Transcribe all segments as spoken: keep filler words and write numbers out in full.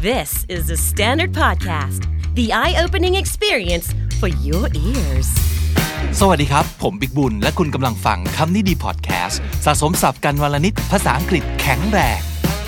This is the Standard Podcast, the eye-opening experience for your ears. สวัสดีครับผมบิ๊กบุญและคุณกำลังฟังคำนี้ดีพอดแคสต์สะสมศัพท์กันวลนิดภาษาอังกฤษแข็งแรง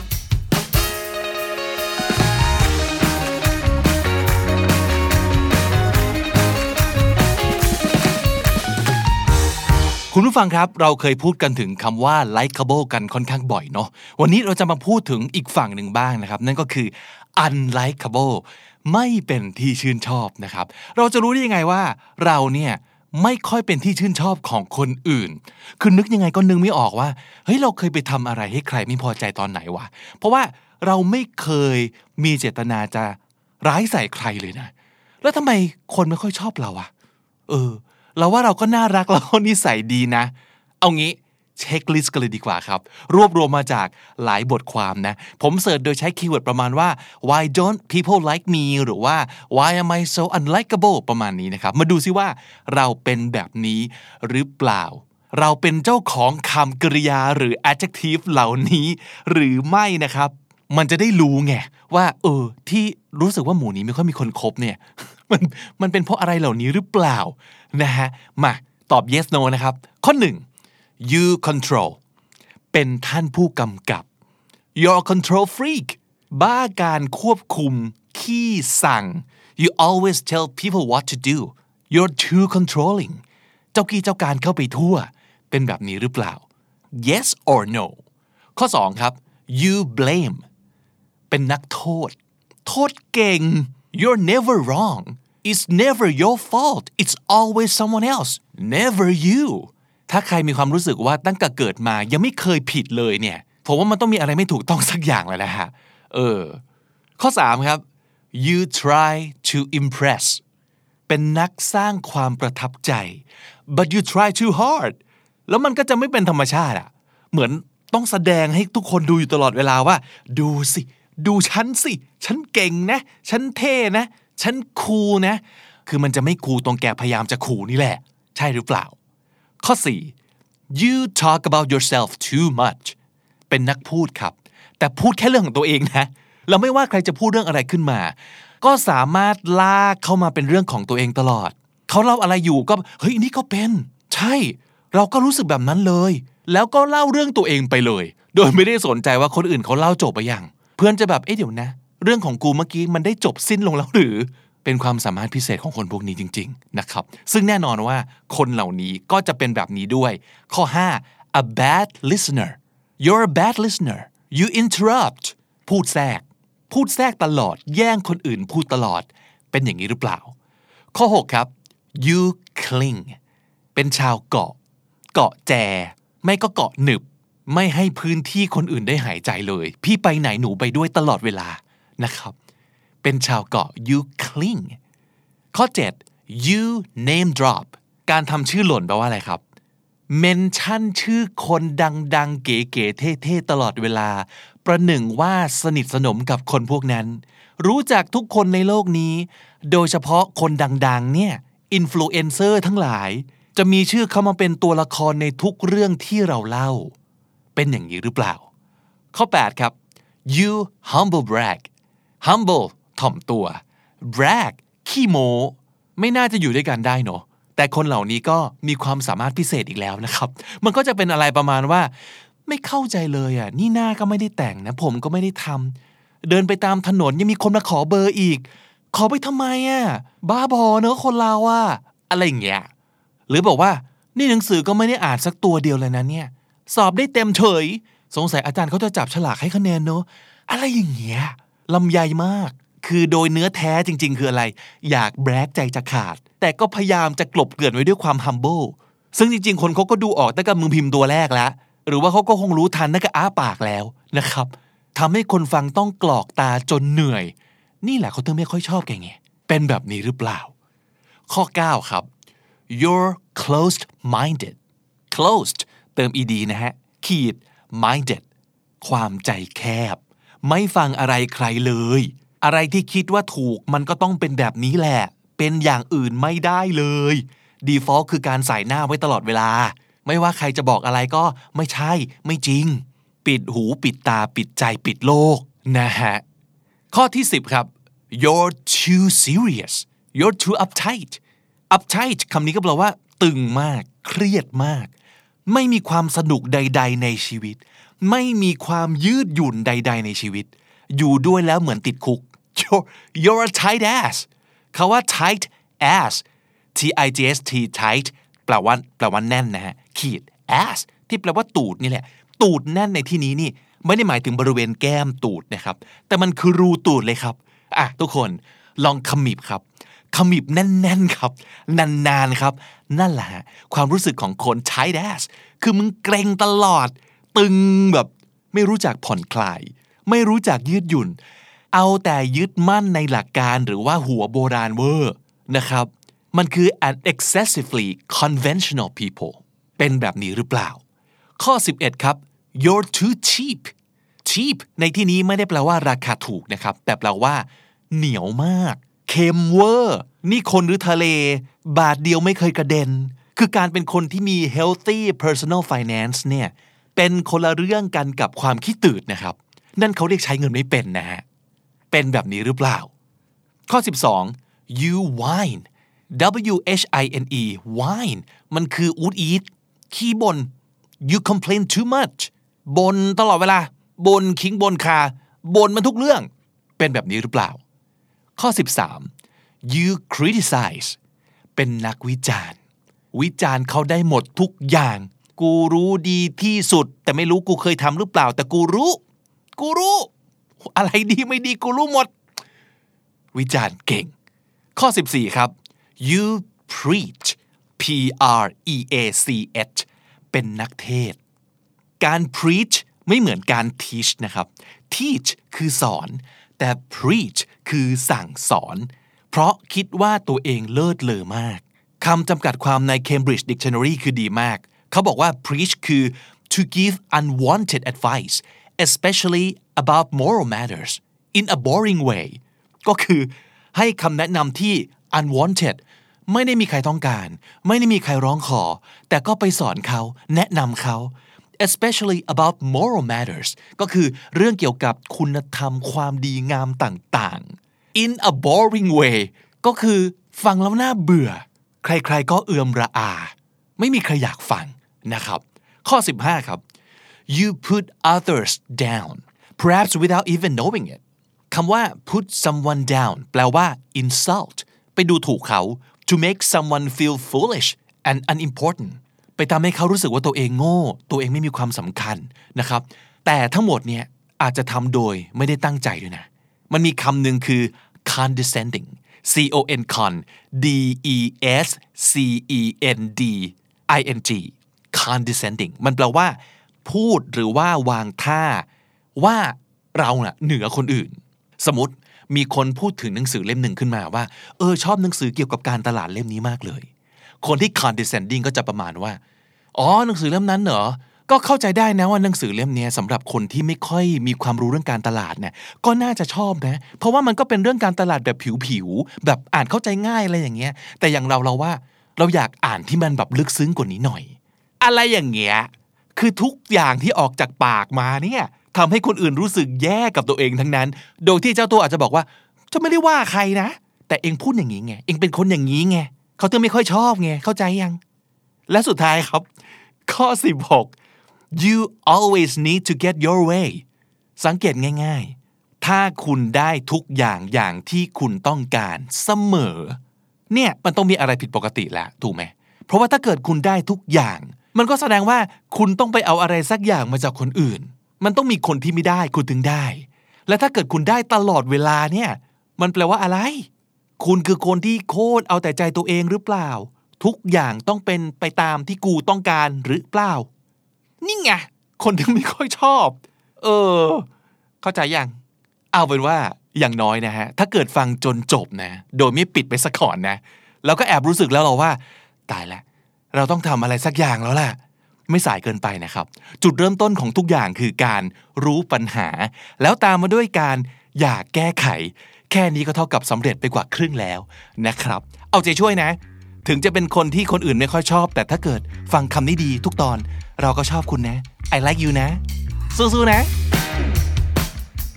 คุณผู้ฟังครับเราเคยพูดกันถึงคำว่า likable กันค่อนข้างบ่อยเนาะวันนี้เราจะมาพูดถึงอีกฝั่งหนึ่งบ้างนะครับนั่นก็คือ unlikable ไม่เป็นที่ชื่นชอบนะครับเราจะรู้ได้ยังไงว่าเราเนี่ยไม่ค่อยเป็นที่ชื่นชอบของคนอื่นคือนึกยังไงก็นึกไม่ออกว่าเฮ้ยเราเคยไปทำอะไรให้ใครไม่พอใจตอนไหนวะเพราะว่าเราไม่เคยมีเจตนาจะร้ายใส่ใครเลยนะแล้วทำไมคนไม่ค่อยชอบเราอะเออเราว่าเราก็น่ารักแล้วก็นิสัยดีนะเอางี้เช็คลิสต์กันเลยดีกว่าครับรวบรวมมาจากหลายบทความนะผมเสิร์ชโดยใช้คีย์เวิร์ดประมาณว่า why don't people like me หรือว่า why am I so unlikable ประมาณนี้นะครับมาดูซิว่าเราเป็นแบบนี้หรือเปล่าเราเป็นเจ้าของคำกริยาหรือ adjective เหล่านี้หรือไม่นะครับมันจะได้รู้ไงว่าเออที่รู้สึกว่าหมู่นี้ไม่ค่อยมีคนคบเนี่ยมันมันเป็นเพราะอะไรเหล่านี้หรือเปล่านะฮะมาตอบ yes no นะครับข้อหนึ่ง you control เป็นท่านผู้กำกับ you're a control freak บ้าการควบคุมขี้สั่ง you always tell people what to do you're too controlling เจ้ากี้เจ้าการเข้าไปทั่วเป็นแบบนี้หรือเปล่า yes or no ข้อสองครับ you blame เป็นนักโทษโทษเก่ง you're never wrong it's never your fault it's always someone else never you ถ้าใครมีความรู้สึกว่าตั้งแต่เกิดมายังไม่เคยผิดเลยเนี่ยผมว่ามันต้องมีอะไรไม่ถูกต้องสักอย่างแล้วนะฮะเออข้อสามครับ you try to impress เป็นนักสร้างความประทับใจ but you try too hard แล้วมันก็จะไม่เป็นธรรมชาติอะเหมือนต้องแสดงให้ทุกคนดูอยู่ตลอดเวลาว่าดูสิดูฉันสิฉันเก่งนะฉันเท่นะฉันคูลนะคือมันจะไม่คูลตรงแกพยายามจะคูลนี่แหละใช่หรือเปล่าข้อสี่ you talk about yourself too much เป็นนักพูดครับแต่พูดแค่เรื่องของตัวเองนะเราไม่ว่าใครจะพูดเรื่องอะไรขึ้นมาก็สามารถลากเข้ามาเป็นเรื่องของตัวเองตลอดเขาเล่าอะไรอยู่ก็เฮ้ยนี่ก็เป็นใช่เราก็รู้สึกแบบนั้นเลยแล้วก็เล่าเรื่องตัวเองไปเลยโดยไม่ได้สนใจว่าคนอื่นเขาเล่าจบไปยังเพื่อนจะแบบเอ๊ะเดี๋ยวนะเรื่องของกูเมื่อกี้มันได้จบสิ้นลงแล้วหรือเป็นความสามารถพิเศษของคนพวกนี้จริงๆนะครับซึ่งแน่นอนว่าคนเหล่านี้ก็จะเป็นแบบนี้ด้วยข้อห้า a bad listener you're a bad listener you interrupt พูดแทรกพูดแทรกตลอดแย่งคนอื่นพูดตลอดเป็นอย่างนี้หรือเปล่าข้อหกครับ you cling เป็นชาวเกาะเกาะแจไม่ก็เกาะหนึบไม่ให้พื้นที่คนอื่นได้หายใจเลยพี่ไปไหนหนูไปด้วยตลอดเวลานะครับเป็นชาวเกาะ you cling ข้อเจ็ด you name drop การทำชื่อหล่นแปลว่าอะไรครับเมนชั่นชื่อคนดังๆเก๋ๆเท่ๆตลอดเวลาประหนึ่งว่าสนิทสนมกับคนพวกนั้นรู้จักทุกคนในโลกนี้โดยเฉพาะคนดังๆเนี่ยอินฟลูเอนเซอร์ทั้งหลายจะมีชื่อเข้ามาเป็นตัวละครในทุกเรื่องที่เราเล่าเป็นอย่างนี้หรือเปล่าข้อแปดครับ you humble brag humble ถ่อมตัว brag ขี้โม้ไม่น่าจะอยู่ด้วยกันได้เนอะแต่คนเหล่านี้ก็มีความสามารถพิเศษอีกแล้วนะครับมันก็จะเป็นอะไรประมาณว่าไม่เข้าใจเลยอ่ะนี่หน้าก็ไม่ได้แต่งนะผมก็ไม่ได้ทำเดินไปตามถนนยังมีคนมาขอเบอร์อีกขอไปทำไมอ่ะบ้าบอเนอะคนเราอ่ะอะไรอย่างเงี้ยหรือบอกว่านี่หนังสือก็ไม่ได้อ่านสักตัวเดียวเลยนะเนี่ยสอบได้เต็มเฉยสงสัยอาจารย์เขาจะจับฉลากให้คะแนนเนอะอะไรอย่างเงี้ยลำใหญ่มากคือโดยเนื้อแท้จริงๆคืออะไรอยากแบรกใจจะขาดแต่ก็พยายามจะกลบเกลื่อนไว้ด้วยความ humble ซึ่งจริงๆคนเขาก็ดูออกตั้งแต่มึงพิมพ์ตัวแรกแล้วหรือว่าเขาก็คงรู้ทันตั้งแต่อ้าปากแล้วนะครับทำให้คนฟังต้องกรอกตาจนเหนื่อยนี่แหละเขาถึงไม่ค่อยชอบแกไงเป็นแบบนี้หรือเปล่าข้อเก้าครับ you're closed minded closed เติม ed นะฮะขีด minded ความใจแคบไม่ฟังอะไรใครเลยอะไรที่คิดว่าถูกมันก็ต้องเป็นแบบนี้แหละเป็นอย่างอื่นไม่ได้เลย default คือการใส่หน้าไว้ตลอดเวลาไม่ว่าใครจะบอกอะไรก็ไม่ใช่ไม่จริงปิดหูปิดตาปิดใจปิดโลกนะฮะข้อที่สิบครับ you're too serious you're too uptight uptight คำนี้ก็แปลว่าตึงมากเครียดมากไม่มีความสนุกใดๆในชีวิตไม่มีความยืดหยุ่นใดๆในชีวิตอยู่ด้วยแล้วเหมือนติดคุก you're, you're a tight ass คำว่า tight ass t i g s t tight แปลว่าแปลว่าแน่นนะฮะขีด ass ที่แปลว่าตูดนี่แหละตูดแน่นในที่นี้นี่ไม่ได้หมายถึงบริเวณแก้มตูดนะครับแต่มันคือรูตูดเลยครับอ่ะทุกคนลองขมิบครับขมิบแน่นๆครับนานๆครับนั่นแหละฮะความรู้สึกของคน tight ass คือมึงเกรงตลอดตึงแบบไม่รู้จักผ่อนคลายไม่รู้จักยืดหยุ่นเอาแต่ยึดมั่นในหลักการหรือว่าหัวโบราณเวอร์นะครับมันคือ an excessively conventional people เป็นแบบนี้หรือเปล่าข้อสิบเอ็ดครับ you're too cheap cheap ในที่นี้ไม่ได้แปลว่าราคาถูกนะครับแต่แปลว่าเหนียวมากเค็มเวอร์นี่คนหรือทะเลบาทเดียวไม่เคยกระเด็นคือการเป็นคนที่มี healthy personal finance เนี่ยเป็นคนละเรื่องกันกับความขี้ตืดนะครับนั่นเขาเรียกใช้เงินไม่เป็นนะฮะเป็นแบบนี้หรือเปล่าข้อสิบสอง you whine w h i n e whine มันคืออูดอีทขี้บ่น you complain too much บ่นตลอดเวลาบ่นคิงบ่นคาบ่นมันทุกเรื่องเป็นแบบนี้หรือเปล่าข้อสิบสาม you criticize เป็นนักวิจารณ์วิจารณ์เขาได้หมดทุกอย่างกูรู้ดีที่สุดแต่ไม่รู้กูเคยทำหรือเปล่าแต่กูรู้กูรู้อะไรดีไม่ดีกูรู้หมดวิจารณ์เก่งข้อสิบสี่ครับ you preach p r e a c h เป็นนักเทศน์การ preach ไม่เหมือนการ teach นะครับ teach คือสอนแต่ preach คือสั่งสอนเพราะคิดว่าตัวเองเลิศเลอมากคำจำกัดความใน Cambridge Dictionary คือดีมากเขาบอกว่า preach คือ to give unwanted advice especially about moral matters in a boring way ก็คือให้คำแนะนำที่ unwanted ไม่ได้มีใครต้องการไม่ได้มีใครร้องขอแต่ก็ไปสอนเขาแนะนำเขา especially about moral matters ก็คือเรื่องเกี่ยวกับคุณธรรมความดีงามต่างๆ in a boring way ก็คือฟังแล้วน่าเบื่อใครๆก็เอือมระอาไม่มีใครอยากฟังนะครับข้อสิบห้าครับ you put others down perhaps without even knowing it คำว่า put someone down แปลว่า insult ไปดูถูกเขา to make someone feel foolish and unimportant ไปทำให้เขารู้สึกว่าตัวเองโง่ตัวเองไม่มีความสำคัญนะครับแต่ทั้งหมดเนี่ยอาจจะทำโดยไม่ได้ตั้งใจด้วยนะมันมีคำหนึ่งคือ condescending c o n con d e s c e n d i n g condescending มันแปลว่าพูดหรือว่าวางท่าว่าเราน่ะเหนือคนอื่นสมมติมีคนพูดถึงหนังสือเล่มหนึ่งขึ้นมาว่าเออชอบหนังสือเกี่ยวกับการตลาดเล่มนี้มากเลยคนที่ condescending ก็จะประมาณว่าอ๋อหนังสือเล่มนั้นเหรอก็เข้าใจได้นะว่าหนังสือเล่มนี้สำหรับคนที่ไม่ค่อยมีความรู้เรื่องการตลาดเนี่ยก็น่าจะชอบนะเพราะว่ามันก็เป็นเรื่องการตลาดแบบผิวๆแบบอ่านเข้าใจง่ายอะไรอย่างเงี้ยแต่อย่างเราเราว่าเราอยากอ่านที่มันแบบลึกซึ้งกว่านี้หน่อยอะไรอย่างเงี้ยคือทุกอย่างที่ออกจากปากมาเนี่ยทำให้คนอื่นรู้สึกแย่กับตัวเองทั้งนั้นโดยที่เจ้าตัวอาจจะบอกว่าจะไม่ได้ว่าใครนะแต่เองพูดอย่างนี้ไงเองเป็นคนอย่างนี้ไงเขาถึงไม่ค่อยชอบไงเข้าใจยังและสุดท้ายครับข้อสิบหก you always need to get your way สังเกตง่ายๆถ้าคุณได้ทุกอย่างอย่างที่คุณต้องการเสมอเนี่ยมันต้องมีอะไรผิดปกติแล้วถูกไหมเพราะว่าถ้าเกิดคุณได้ทุกอย่างมันก็แสดงว่าคุณต้องไปเอาอะไรสักอย่างมาจากคนอื่นมันต้องมีคนที่ไม่ได้คุณถึงได้และถ้าเกิดคุณได้ตลอดเวลาเนี่ยมันแปลว่าอะไรคุณคือคนที่โคตรเอาแต่ใจตัวเองหรือเปล่าทุกอย่างต้องเป็นไปตามที่กูต้องการหรือเปล่านี่ไงคนที่ไม่ค่อยชอบเออเข้าใจยังเอาเป็นว่าอย่างน้อยนะฮะถ้าเกิดฟังจนจบนะโดยไม่ปิดไปสักก่อนนะเราก็แอบรู้สึกแล้วเราว่าตายแล้วเราต้องทำอะไรสักอย่างแล้วล่ะไม่สายเกินไปนะครับจุดเริ่มต้นของทุกอย่างคือการรู้ปัญหาแล้วตามมาด้วยการอยากแก้ไขแค่นี้ก็เท่ากับสำเร็จไปกว่าครึ่งแล้วนะครับเอาใจช่วยนะถึงจะเป็นคนที่คนอื่นไม่ค่อยชอบแต่ถ้าเกิดฟังคำนี้ดีทุกตอนเราก็ชอบคุณนะ I like you นะสู้ๆนะ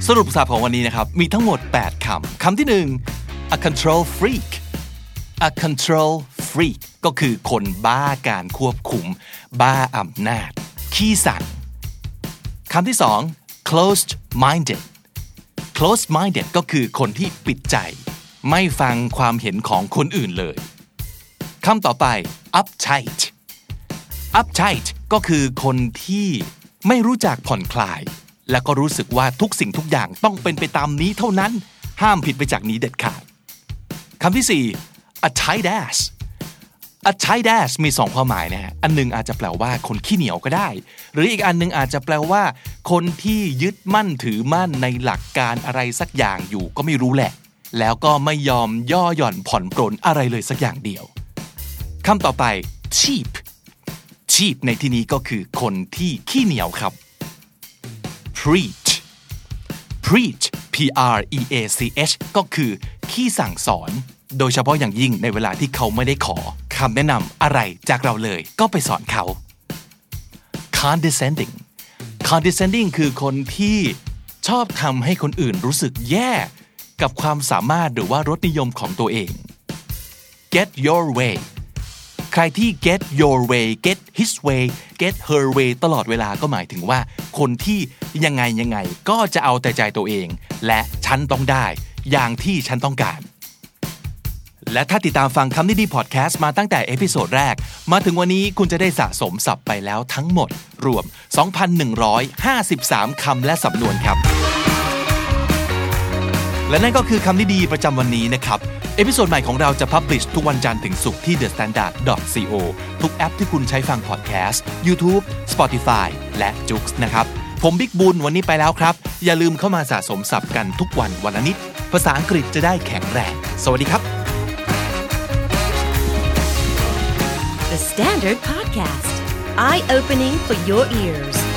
สรุปศัพท์ของวันนี้นะครับมีทั้งหมดแปดคำคำที่หนึ่ง a control freak a control freak ก็คือคนบ้าการควบคุมบ้าอำนาจขี้สั่งคำที่สอง closed minded closed minded ก็คือคนที่ปิดใจไม่ฟังความเห็นของคนอื่นเลยคำต่อไป uptight uptight ก็คือคนที่ไม่รู้จักผ่อนคลายแล้วก็รู้สึกว่าทุกสิ่งทุกอย่างต้องเป็นไปตามนี้เท่านั้นห้ามผิดไปจากนี้เด็ดขาดคำที่สี่ a tight ass a tight ass มีสองความหมายนะฮะอันนึงอาจจะแปลว่าคนขี้เหนียวก็ได้หรืออีกอันนึงอาจจะแปลว่าคนที่ยึดมั่นถือมั่นในหลักการอะไรสักอย่างอยู่ก็ไม่รู้แหละแล้วก็ไม่ยอมย่อหย่อนผ่อนปรนอะไรเลยสักอย่างเดียวคำต่อไป cheap cheap ในที่นี้ก็คือคนที่ขี้เหนียวครับ preach preach p r e a c h ก็คือขี้สั่งสอนโดยเฉพาะอย่างยิ่งในเวลาที่เขาไม่ได้ขอคำแนะนำอะไรจากเราเลยก็ไปสอนเขา condescending condescending คือคนที่ชอบทำให้คนอื่นรู้สึกแย่กับความสามารถหรือว่ารสนิยมของตัวเอง get your way ใครที่ get your way get his way get her way ตลอดเวลาก็หมายถึงว่าคนที่ยังไงยังไงก็จะเอาแต่ใจตัวเองและฉันต้องได้อย่างที่ฉันต้องการและถ้าติดตามฟังคำนี้ดีพอดแคสต์มาตั้งแต่เอพิโซดแรกมาถึงวันนี้คุณจะได้สะสมศัพท์ไปแล้วทั้งหมดรวม สองพันหนึ่งร้อยห้าสิบสาม คำและสำนวนครับและนั่นก็คือคำนี้ดีประจำวันนี้นะครับเอพิโซดใหม่ของเราจะพับลิชทุกวันจันทร์ถึงศุกร์ที่ เดอะสแตนดาร์ด ดอท ซี โอ ทุกแอปที่คุณใช้ฟังพอดแคสต์ YouTube Spotify และ Joox นะครับผมบิ๊กบุญวันนี้ไปแล้วครับอย่าลืมเข้ามาสะสมศัพท์กันทุกวันวันละนิดภาษาอังกฤษจะได้แข็งแรงสวัสดีครับ The Standard Podcast Eye Opening for Your Ears